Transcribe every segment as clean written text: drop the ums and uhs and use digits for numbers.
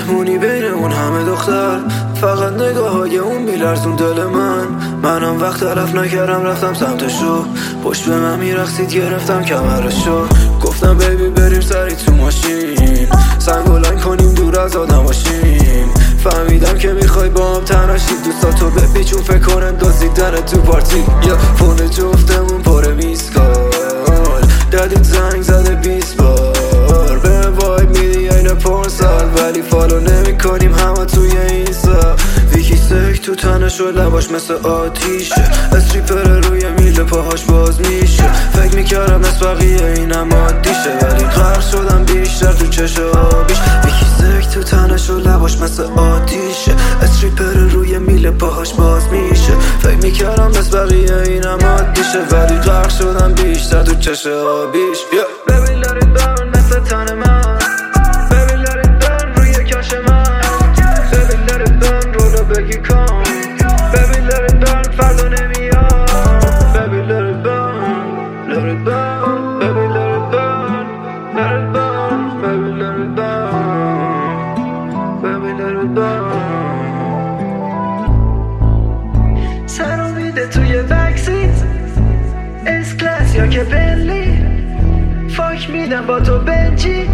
مهمونی بین اون همه دختر، فقط نگاه های اون میلرزون دل منم وقت تلف نکردم رفتم سمتشو، پشت به من میرقصید گرفتم کمرشو، گفتم بیبی بریم سری تو ماشین، سنگولنگ کنیم دور از آدم باشیم. فهمیدم که میخوای با هم تناشی، دوستاتو بپیچون فکر کنن دزدیدن تو پارتی. یا فون جفتمون پر میسکال، دادید زنگ زده 20 بار، به وایب میدی این پرسال، ولی فالو نمی کنیم همه توی اینستا. ویکی سک تو تنش و لباش مثل آتیشه، استریپر روی میله پاهاش باز میشه. فکر میکردم مثل بقیه اینم عادیشه، ولی غرق شدم بیشتر تو چش آبیش. ویکی سک تو تنش و لباش مثل آتیشه، استریپر روی میله پاهاش باز میشه. فکر میکردم مثل بقیه اینم عادیشه، ولی غرق شدم بیشتر تو چش آبیش. ببین لارید برن مثل تن من، ببین لارید برن روی کاش من، ببین لارید برن رولو بگی کن، ببین لارید برن فردا نمیاد، ببین لارید برن، لارید برن، ببین لارید برن، لارید برن، ببین لارید برن، ببین لارید برن. سرو میده توی بکسیت، اس کلاس یا که بنلی، فاک میدم با تو بنجی.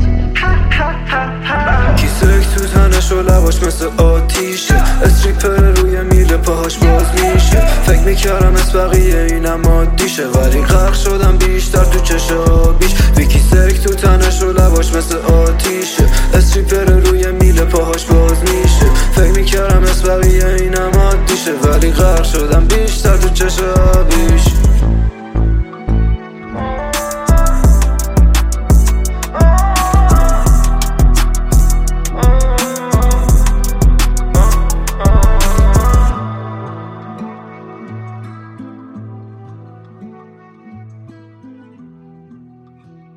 کیسک تو تنش و لباش مثل آتیشه، استریپر روی میله پاهاش باز میشه. فکر میکردم از بقیه اینم عادیشه، ولی غرق شدم بیشتر تو چش آبیش. ویکی سک تو تنش و لباش مثل آتیشه، استریپر روی میله پاهاش باز میشه. فکر میکردم از بقیه اینم عادیشه، ولی غرق شدم بیشتر تو چش آبیش.